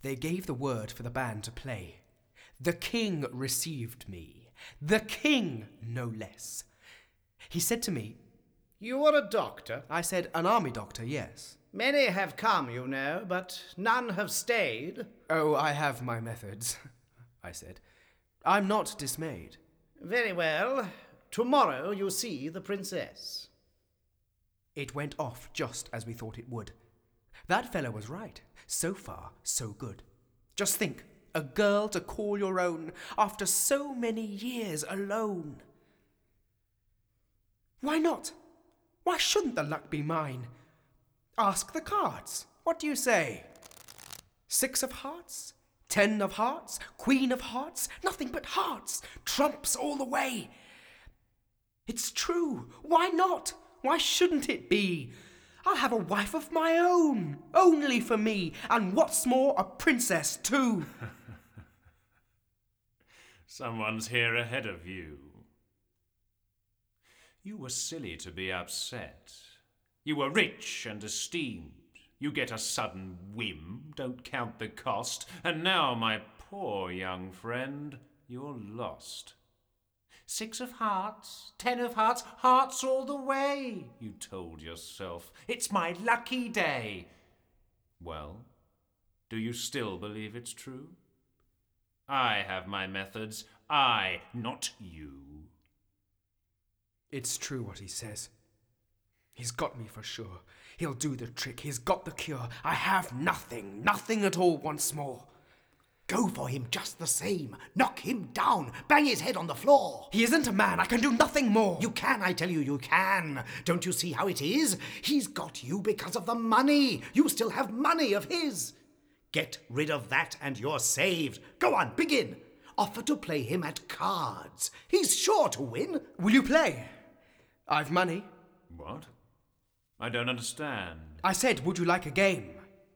They gave the word for the band to play. The king received me. The king, no less. He said to me, "You are a doctor?" I said, "An army doctor, yes." "Many have come, you know, but none have stayed." "Oh, I have my methods," I said. "I'm not dismayed." "Very well. Tomorrow you see the princess." It went off just as we thought it would. That fellow was right. So far, so good. Just think, a girl to call your own after so many years alone. Why not? Why shouldn't the luck be mine? Ask the cards. What do you say? 6 of hearts? 10 of hearts? Queen of hearts? Nothing but hearts. Trumps all the way. It's true. Why not? Why shouldn't it be? I'll have a wife of my own, only for me, and what's more, a princess too. Someone's here ahead of you. You were silly to be upset. You were rich and esteemed. You get a sudden whim, don't count the cost, and now, my poor young friend, you're lost. 6 of hearts, 10 of hearts, hearts all the way, you told yourself. It's my lucky day. Well, do you still believe it's true? I have my methods. I, not you. It's true what he says. He's got me for sure. He'll do the trick. He's got the cure. I have nothing, nothing at all once more. Go for him just the same. Knock him down. Bang his head on the floor. He isn't a man. I can do nothing more. You can, I tell you, you can. Don't you see how it is? He's got you because of the money. You still have money of his. Get rid of that and you're saved. Go on, begin. Offer to play him at cards. He's sure to win. Will you play? I've money. What? I don't understand. I said, would you like a game?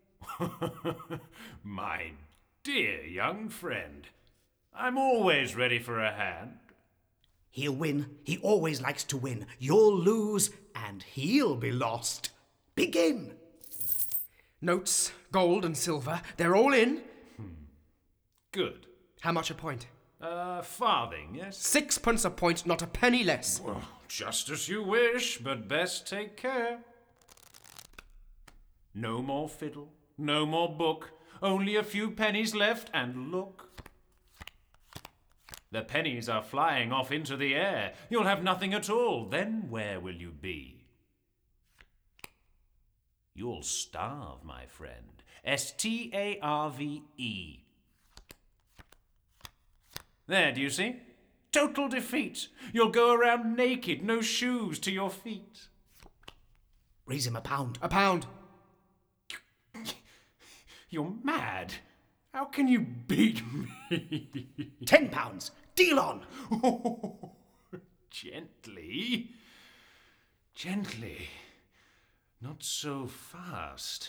My dear young friend, I'm always ready for a hand. He'll win. He always likes to win. You'll lose, and he'll be lost. Begin. Notes, gold and silver, they're all in. Good. How much a point? Farthing, yes? 6 pence a point, not a penny less. Well, just as you wish, but best take care. No more fiddle, no more book, only a few pennies left, and look. The pennies are flying off into the air. You'll have nothing at all. Then where will you be? You'll starve, my friend. S-T-A-R-V-E. There, do you see? Total defeat. You'll go around naked, no shoes to your feet. Raise him a pound. A pound. You're mad. How can you beat me? 10 pounds. Deal on. Oh, gently. Gently. Not so fast.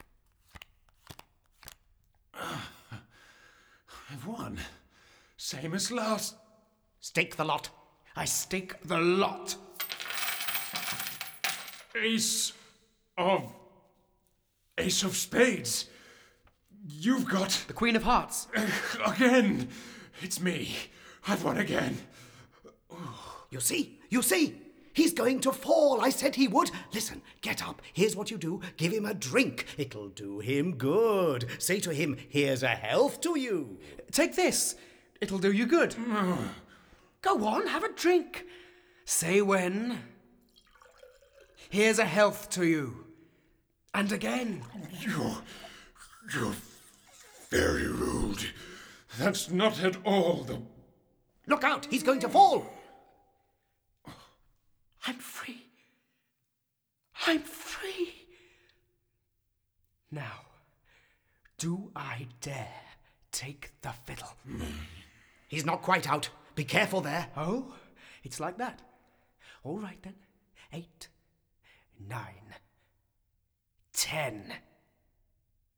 I've won. Same as last. Stake the lot. I stake the lot. Ace of spades. You've got... The Queen of Hearts. Again. It's me. I've won again. You see? You see? He's going to fall. I said he would. Listen, get up. Here's what you do. Give him a drink. It'll do him good. Say to him, here's a health to you. Take this. It'll do you good. Go on, have a drink. Say when. Here's a health to you. And again. You're very rude. That's not at all the... Look out, he's going to fall. I'm free. I'm free. Now, do I dare take the fiddle? He's not quite out. Be careful there. Oh, it's like that. All right then. 8, 9, 10.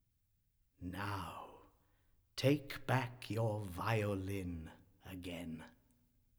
Now, take back your violin again.